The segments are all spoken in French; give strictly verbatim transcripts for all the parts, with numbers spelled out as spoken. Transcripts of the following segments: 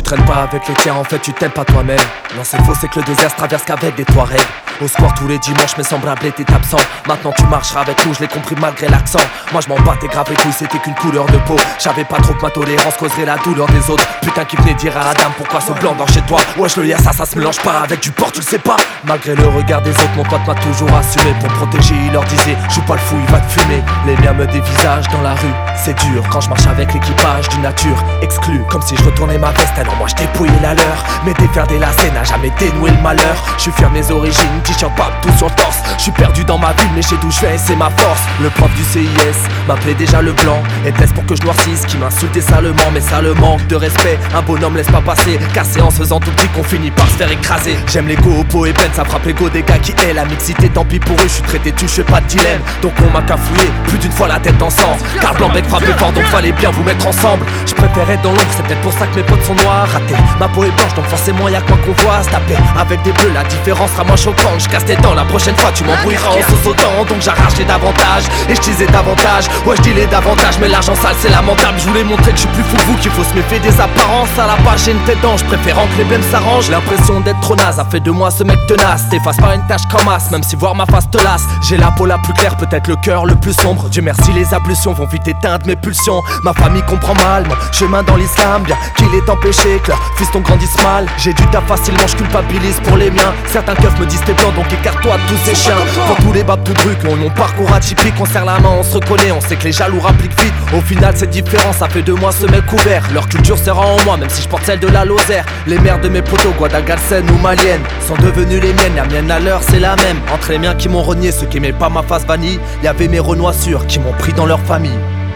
traînes pas avec les tiens, en fait tu t'aimes pas toi-même. Non c'est faux, c'est que le désert se traverse qu'avec des Touaregs. Au square tous les dimanches, mes semblables étaient absents. Maintenant tu marcheras avec nous, je l'ai compris malgré l'accent. Moi je m'en battais grave les couilles, c'était qu'une couleur de peau. J'avais pas trop que ma tolérance causerait la douleur des autres. Putain qui venait dire à la dame pourquoi ce blanc dans chez toi. Wesh le ça, ça se mélange pas avec du porc, tu le sais pas. Malgré le regard des autres, mon pote m'a toujours assumé. Pour protéger, il leur disait, joue pas le fou, il va te fumer. Les miens me dévisagent dans la rue, c'est dur. Quand je marche avec l'équipage d'une nature exclue, comme si je retournais ma veste, alors moi je dépouillais la leur. Mais défaire des lacets n'a jamais dénoué le malheur. Je suis fier de mes origines, t-shirt pas tout sur le torse. Je suis perdu dans ma ville, mais chez d'où je vais, c'est ma force. Le prof du C I S m'appelait déjà le blanc. Était-ce pour que je noircisse, qui m'insultait salement. Mais ça le manque de respect, un bonhomme laisse pas passer. Car c'est en se faisant tout petit qu'on finit par se faire écraser. J'aime les go, Oppo et Ben, ça frappe l'ego des gars qui aiment la mixité, tant pis pour eux, je suis traité tu, je fais pas de dilemme. Donc on m'a cafouillé, plus d'une fois la tête en sang. Car Blanc-Bec frappait fort, donc fallait bien vous mettre ensemble. Je préfère être dans l'ombre, c'est peut-être pour ça que mes potes sont noirs. Raté, ma peau est blanche, donc forcément y'a quoi qu'on voit se taper. Avec des bleus, la différence sera moins choquante. Je casse tes dents, la prochaine fois tu m'embrouilleras en sautant. Donc j'arrache les davantage, et je disais davantage. Ouais je dis les davantage, mais l'argent sale c'est lamentable. Je voulais montrer que je suis plus fou que vous, qu'il faut se méfier des apparences. À la page j'ai une tête d'ange, préférant que les blêmes s'arrangent. L'impression d'être trop naze, a fait de moi ce mec tenace. T'effaces pas une tâche comme as, même si voir ma face te lasse. J'ai la peau la plus claire, peut-être le cœur le plus sombre. Dieu merci les ablutions vont vite éteindre mes pulsions. Ma famille comprend mal mon chemin dans l'islam, bien qu'il est empêché que leur fiston grandisse mal. J'ai du taf facilement, je culpabilise pour les miens. Certains keufs me disent t'es blanc donc écarte-toi de tous ces chiens. Pour tous les babs tout trucs, on mon parcours atypique. On serre la main, on se reconnaît, on sait que les jaloux rappliquent vite. Au final c'est différent, ça fait de moi ce mec couvert. Leur culture sera en moi, même si je porte celle de la Lozère. Les mères de mes potos, Guadalcanal ou maliennes, sont devenues les miennes, la mienne à l'heure c'est la même. Entre les miens qui m'ont renié, ceux qui aimaient pas ma face vanille, y'avait mes renoissures qui m'ont pris dans leur famille.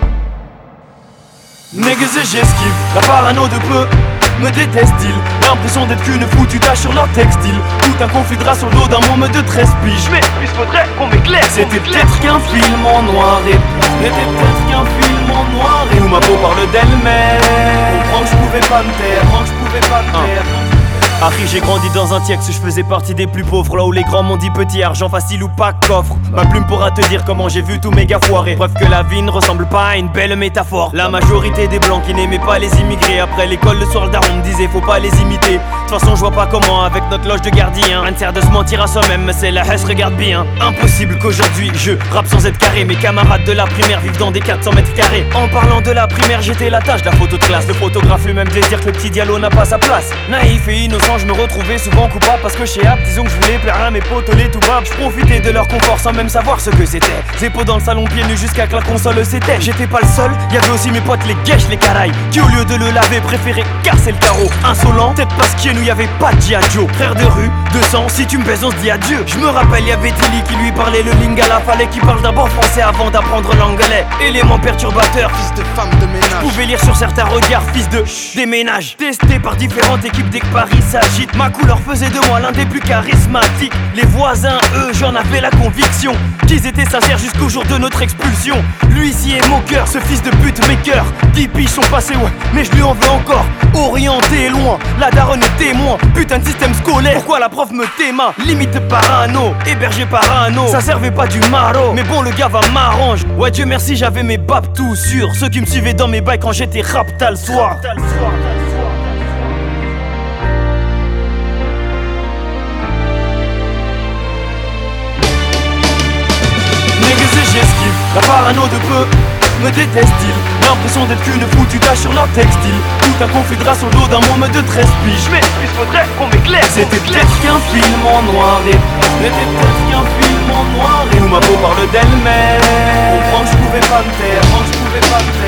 Niggas et j'esquive, la parano de peu me déteste-t-il. L'impression d'être qu'une foutue tache sur leur textile. Tout un conflit de race sur le dos d'un môme de treize piges. Mais plus faudrait qu'on m'éclaire. C'était peut-être qu'un film en noir et C'était peut-être qu'un film en noir et où ma peau parle d'elle-même. Comprends que je pouvais pas me taire, comprends que je pouvais pas me taire. Harry, j'ai grandi dans un tiex, je faisais partie des plus pauvres. Là où les grands m'ont dit petit, argent facile ou pas coffre. Ma plume pourra te dire comment j'ai vu tous mes gars foirer. Preuve que la vie ne ressemble pas à une belle métaphore. La majorité des blancs qui n'aimaient pas les immigrés. Après l'école le soir le daron me disait faut pas les imiter. De toute façon je vois pas comment avec notre loge de gardien. Rien ne sert de se mentir à soi-même, mais c'est la haine, regarde bien. Impossible qu'aujourd'hui je rappe sans être carré. Mes camarades de la primaire vivent dans des quatre cents mètres carrés. En parlant de la primaire j'étais la tâche de la photo de classe. Le photographe lui-même devait dire que le petit Diallo n'a pas sa place. Naïf et innocent je me retrouvais souvent coupable parce que chez App, disons que je voulais plaire à mes potes les tout bas. Je profitais de leur confort sans même savoir ce que c'était. Zépo dans le salon pieds nus jusqu'à que la console s'éteigne. J'étais pas le seul, y'avait aussi mes potes les guèches, les carailles, qui au lieu de le laver préféraient casser le carreau. Insolent, peut-être parce qu'il nous y'avait pas de Giadio. Frère de rue, de sang, si tu me baises on se dit adieu. Je me rappelle y'avait Tilly qui lui parlait le lingala. Fallait qu'il parle d'abord français avant d'apprendre l'anglais. Élément perturbateur, fils de femme de ménage. Je pouvais lire sur certains regards, fils de déménage. Testé par différentes équipes dès que Paris s'agite. Ma couleur faisait de moi l'un des plus charismatiques. Les voisins, eux, j'en avais la conviction qu'ils étaient sincères jusqu'au jour de notre expulsion. Lui ici est moqueur, ce fils de pute maker. Dix piges sont passés, ouais, mais je lui en veux encore. Orienté loin, la daronne est témoin. Putain de système scolaire, pourquoi la prof me téma? Limite parano, hébergé par anneau. Ça servait pas du maro, mais bon le gars va m'arrange. Ouais Dieu merci j'avais mes babs tout sûrs. Ceux qui me suivaient dans mes bails quand j'étais rap t'as le soir. J'esquive, la parano de peu me déteste-t-il. L'impression d'être qu'une foutue tache sur leur textile. Tout un conflit de race sur le dos d'un môme de treize piges. Mais plus faudrait qu'on m'éclaire. C'était peut-être qu'un film en noir et C'était peut-être qu'un film en noir et où ma peau parle d'elle-même. Comprends que je pouvais pas me taire, comprends que je pouvais pas me taire.